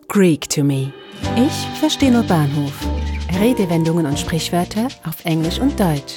Greek to me. Ich verstehe nur Bahnhof. Redewendungen und Sprichwörter auf Englisch und Deutsch.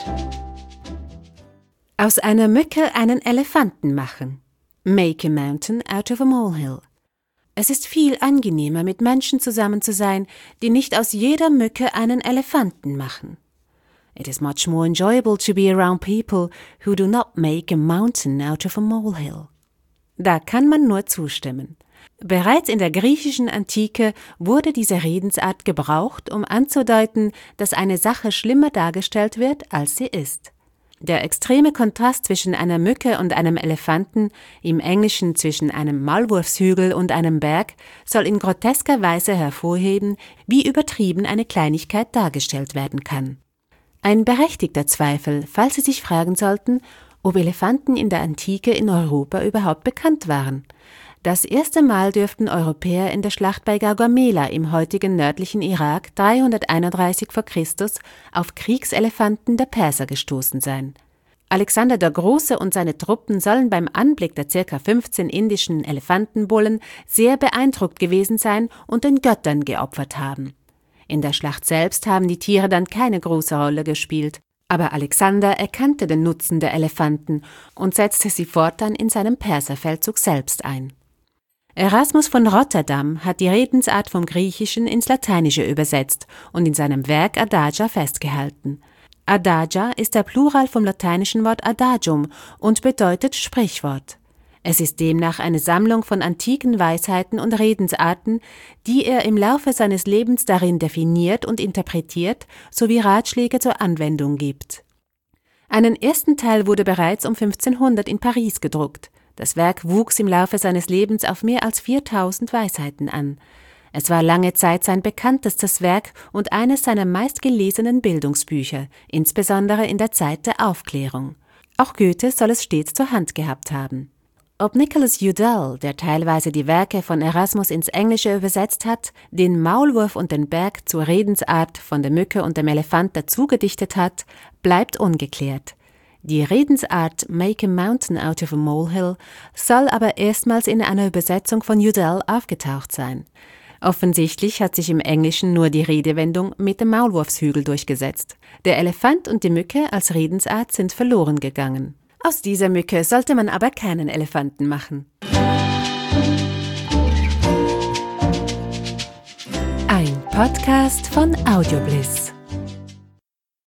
Aus einer Mücke einen Elefanten machen. Make a mountain out of a molehill. Es ist viel angenehmer, mit Menschen zusammen zu sein, die nicht aus jeder Mücke einen Elefanten machen. It is much more enjoyable to be around people who do not make a mountain out of a molehill. Da kann man nur zustimmen. Bereits in der griechischen Antike wurde diese Redensart gebraucht, um anzudeuten, dass eine Sache schlimmer dargestellt wird, als sie ist. Der extreme Kontrast zwischen einer Mücke und einem Elefanten, im Englischen zwischen einem Maulwurfshügel und einem Berg, soll in grotesker Weise hervorheben, wie übertrieben eine Kleinigkeit dargestellt werden kann. Ein berechtigter Zweifel, falls Sie sich fragen sollten, ob Elefanten in der Antike in Europa überhaupt bekannt waren. Das erste Mal dürften Europäer in der Schlacht bei Gaugamela im heutigen nördlichen Irak 331 v. Chr. auf Kriegselefanten der Perser gestoßen sein. Alexander der Große und seine Truppen sollen beim Anblick der ca. 15 indischen Elefantenbullen sehr beeindruckt gewesen sein und den Göttern geopfert haben. In der Schlacht selbst haben die Tiere dann keine große Rolle gespielt, aber Alexander erkannte den Nutzen der Elefanten und setzte sie fortan in seinem Perserfeldzug selbst ein. Erasmus von Rotterdam hat die Redensart vom Griechischen ins Lateinische übersetzt und in seinem Werk Adagia festgehalten. Adagia ist der Plural vom lateinischen Wort adagium und bedeutet Sprichwort. Es ist demnach eine Sammlung von antiken Weisheiten und Redensarten, die er im Laufe seines Lebens darin definiert und interpretiert, sowie Ratschläge zur Anwendung gibt. Einen ersten Teil wurde bereits um 1500 in Paris gedruckt. Das Werk wuchs im Laufe seines Lebens auf mehr als 4000 Weisheiten an. Es war lange Zeit sein bekanntestes Werk und eines seiner meistgelesenen Bildungsbücher, insbesondere in der Zeit der Aufklärung. Auch Goethe soll es stets zur Hand gehabt haben. Ob Nicholas Udall, der teilweise die Werke von Erasmus ins Englische übersetzt hat, den Maulwurf und den Berg zur Redensart von der Mücke und dem Elefant dazu gedichtet hat, bleibt ungeklärt. Die Redensart Make a Mountain out of a Molehill soll aber erstmals in einer Übersetzung von Udall aufgetaucht sein. Offensichtlich hat sich im Englischen nur die Redewendung mit dem Maulwurfshügel durchgesetzt. Der Elefant und die Mücke als Redensart sind verloren gegangen. Aus dieser Mücke sollte man aber keinen Elefanten machen. Ein Podcast von Audiobliss.